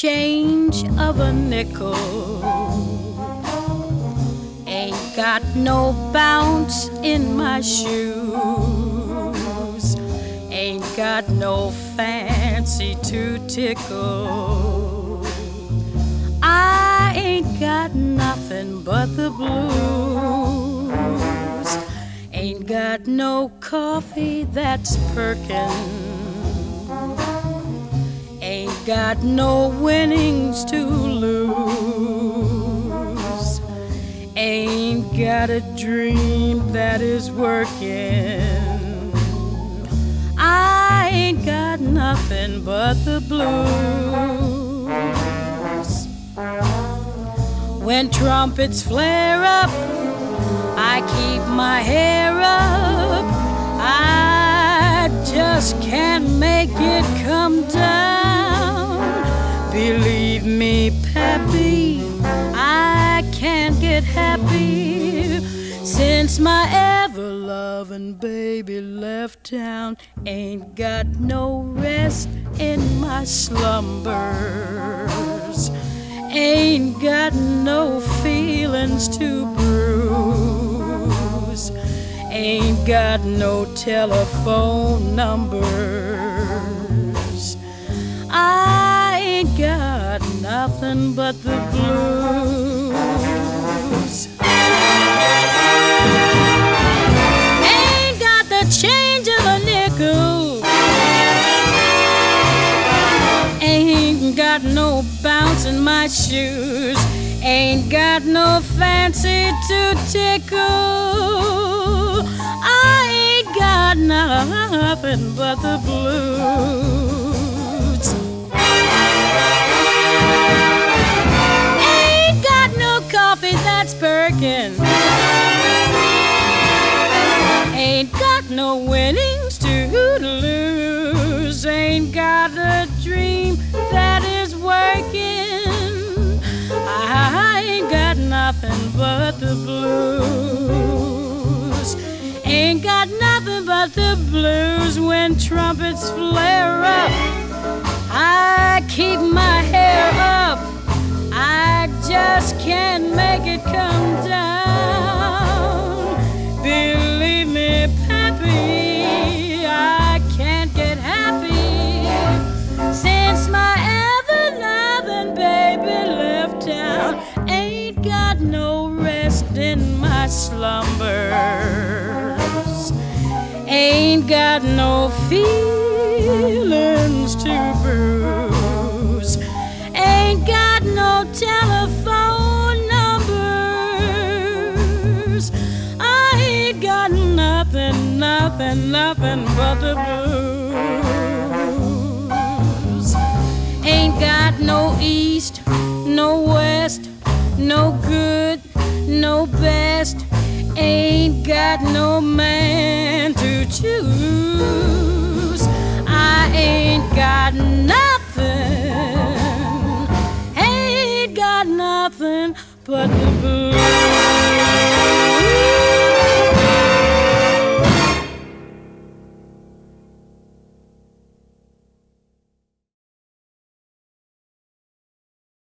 change of a nickel. Ain't got no bounce in my shoes. Ain't got no fancy to tickle. I ain't got nothing but the blues. Ain't got no coffee that's perkin'. Ain't got no winnings to lose. Ain't got a dream that is working. I ain't got nothing but the blues. When trumpets flare up, I keep my hair up. I just can't make it come down. Believe me, Pappy, I can't get happy since my ever-loving baby left town. Ain't got no rest in my slumbers. Ain't got no feelings to bruise. Ain't got no telephone numbers. I ain't got nothing but the blues. Ain't got the change of a nickel. Ain't got no bounce in my shoes. Ain't got no fancy to tickle. I ain't got nothing but the blues. Ain't got no coffee that's perkin'. Ain't got no winnings to lose. Ain't got a dream that is working. I ain't got nothing but the blues. Ain't got nothing but the blues. When trumpets flare up, I keep my hair up. I just can't make it come down. Believe me, Pappy, I can't get happy since my ever-loving baby left town. Ain't got no rest in my slumbers. Ain't got no feelings to bruise. Ain't got no telephone numbers. I ain't got nothing, nothing, nothing but the blues. Ain't got no east, no west, no good, no best. Ain't got no man to choose.